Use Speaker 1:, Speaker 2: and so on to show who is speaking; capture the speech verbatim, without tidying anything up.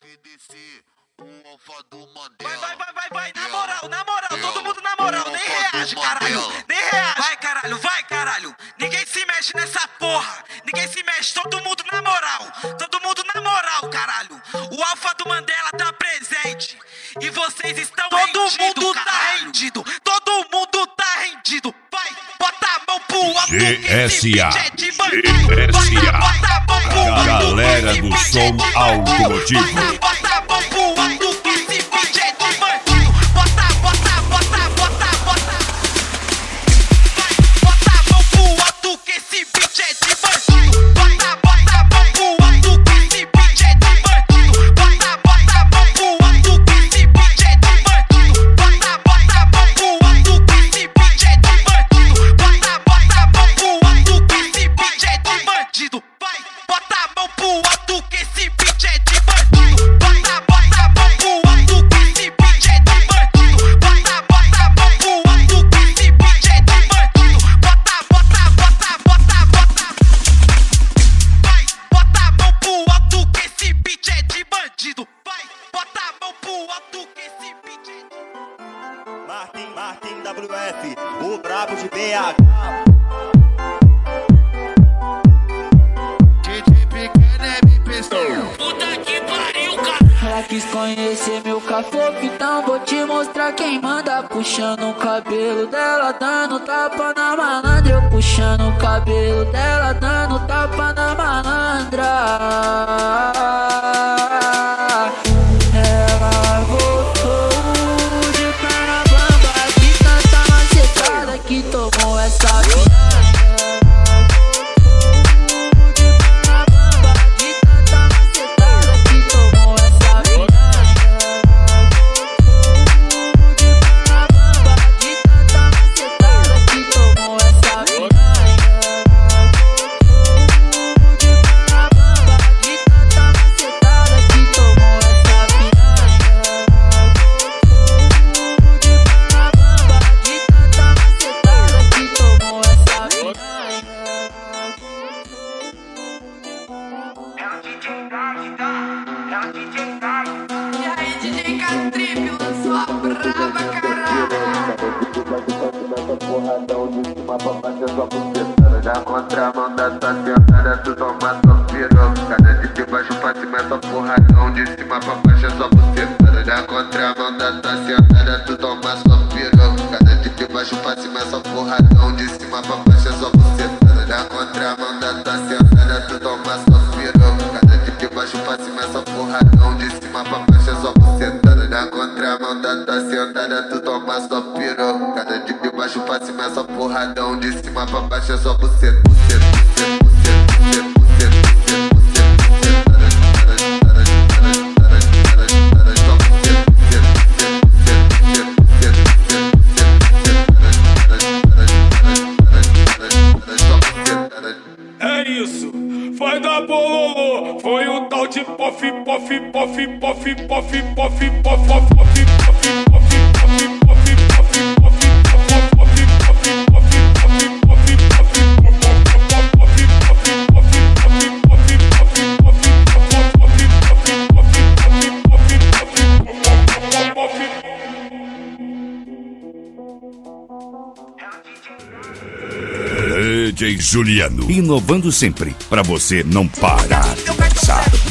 Speaker 1: descer, o alfa do Mandela.
Speaker 2: Vai, vai, vai, vai, vai, na moral, na moral, todo mundo na moral, nem reage, caralho, nem reage. Vai, caralho, vai, caralho, ninguém se mexe nessa porra, ninguém se mexe, todo mundo na moral, todo mundo na moral, caralho. O alfa do Mandela tá presente e vocês estão todo rendido, mundo caralho. Tá rendido, todo mundo tá rendido. Vai, bota a mão pro alto,
Speaker 3: G S A,
Speaker 2: é de bandido. Vai, bota a mão pro alto,
Speaker 3: galera do som automotivo.
Speaker 2: Bota a mão pro alto, que esse vídeo é de bandido. Bota, bota, bota, bota, bota. Vai, bota a mão pro alto, que esse vídeo é de bandido. Bota, bota a mão pro alto, que esse vídeo é de bandido. Bota, bota a mão pro alto, que esse vídeo é de bandido. Bota, bota a mão pro alto, que esse vídeo é de bandido. Bota, bota a mão pro alto, que esse vídeo é de bandido. Vai, bota a mão pro alto, que esse vídeo é de bandido. Vai, bota a mão pro alto, que esse vídeo é de bandido. Vai, bota a mão pro alto, que esse vídeo é de bandido. Bota, bota, bota, bota, bota. Vai, bota a mão pro alto, que esse vídeo é de bandido. Vai, bota a mão pro alto, que esse vídeo é de...
Speaker 4: Martin, Martin W F, o brabo de B H.
Speaker 2: Puta que pariu, cara.
Speaker 5: Ela quis conhecer meu cafofo, então vou te mostrar quem manda. Puxando o cabelo dela, dando tapa na malandra. Eu puxando o cabelo dela, dando tapa na malandra. Ela voltou de perna bamba, de tanta macetada que tomou essa vida.
Speaker 6: Na contramão da tua sentada, tu toma só piroca. De baixo pra cima é só porradão, de cima pra baixo é só bucetada. Na contramão da tua sentada, tu toma só piroca. De baixo pra cima é só porradão, de cima pra baixo é só bucetada. Na contramão da tua sentada, tu toma só piroca. De baixo pra cima é só porradão, de cima pra baixo é só bucetada. Na contramão da tua sentada, tu toma só piroca. De baixo pra cima é só porradão, de cima pra baixo é só buceta, buceta, buceta, buceta, buceta, buceta,
Speaker 7: é isso, vai dar bololô. Foi o tal de pof, pof, pof, pof, pof, pof, pof, pof, pof, pof, pof.
Speaker 3: D J Juliano, inovando sempre, pra você não parar de dançar.